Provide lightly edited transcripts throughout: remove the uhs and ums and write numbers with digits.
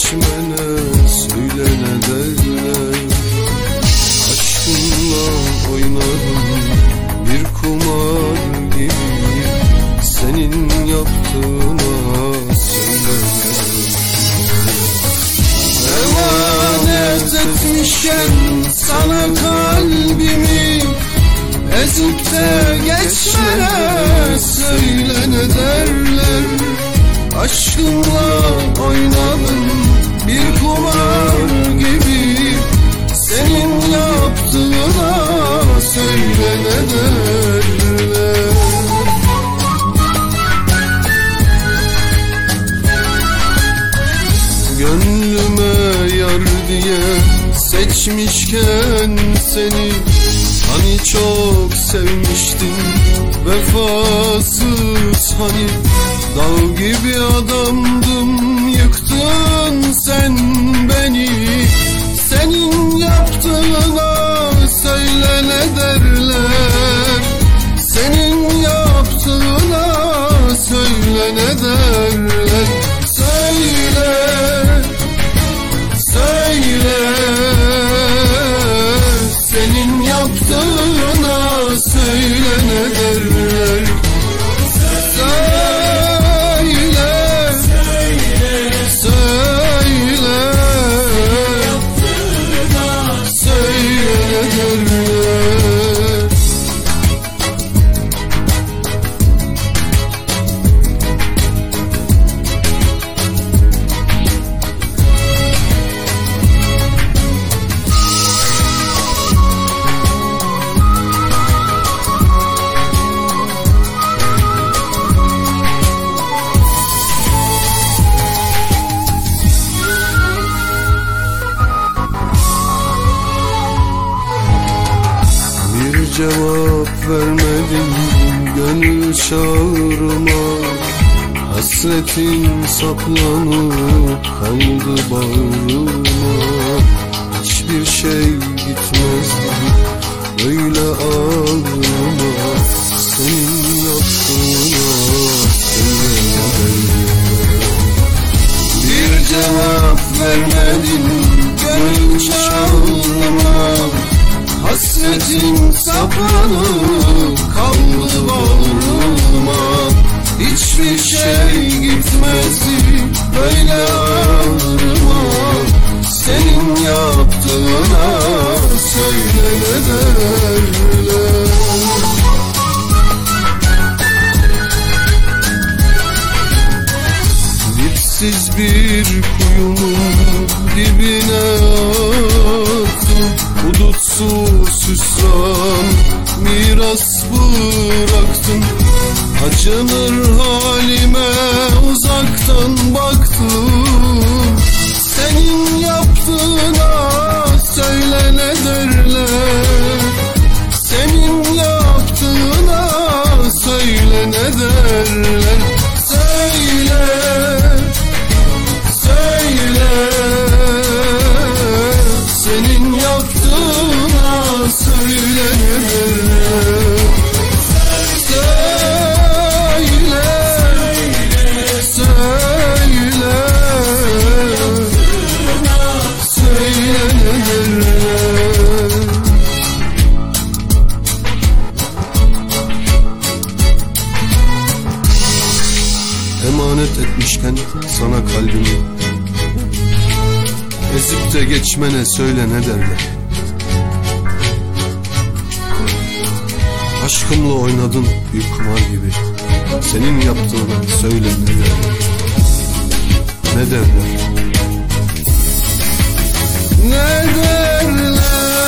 geçmene söyle ne derler. Aşkınla oynadım bir kumar gibi, senin yaptığına söyle ne derler. Emanet etmişken sana kalbimi, ezip de geçmene söyle ne derler. Aşkınla oynadım bir kumar gibi, senin yaptığına söyle ne derler. Gönlüme yar diye seçmişken seni, hani çok sevmiştin vefasız, hani dağ gibi adamdım, yıktın sen beni. Senin yaptığına söyle ne derler. Senin yaptığına söyle ne derler. Söyle, söyle, senin yaptığına söyle ne derler. Söyle, söyle, söyle ne derler. Cevap vermedin gönül çağrıma, hasretin saplanıp kaldı bağrıma. Hiçbir şey gitmezdi böyle ağrıma, senin yaptığına söyle ne derler. Bir cevap vermedin gönül çağrıma, hasretin saplanıp kaldı bağrıma. Hiçbir şey gitmezdi böyle ağrıma, senin yaptığına söyle ne derler. Dipsiz bir kuyunun dibine attım, hudutsuz hüsran miras bıraktım. Acınır halime uzaktan baktım, senin yaptığına söyle ne derler. Senin yaptığına söyle ne derler. Söyle, söyle, senin yaptığına söyle ne derler. Söyle, söyle, söyle ne derler. Emanet etmişken sana kalbimi, ezip de geçmene söyle ne derler. Aşkımla oynadın bir kumar gibi, senin yaptığına söyle ne derler. Ne derler. Ne derler.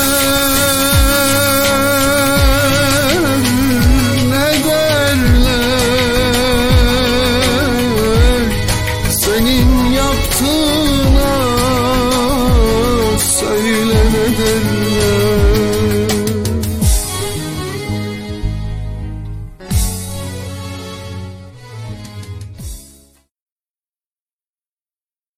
Ne derler. Senin yaptığına söyle ne derler.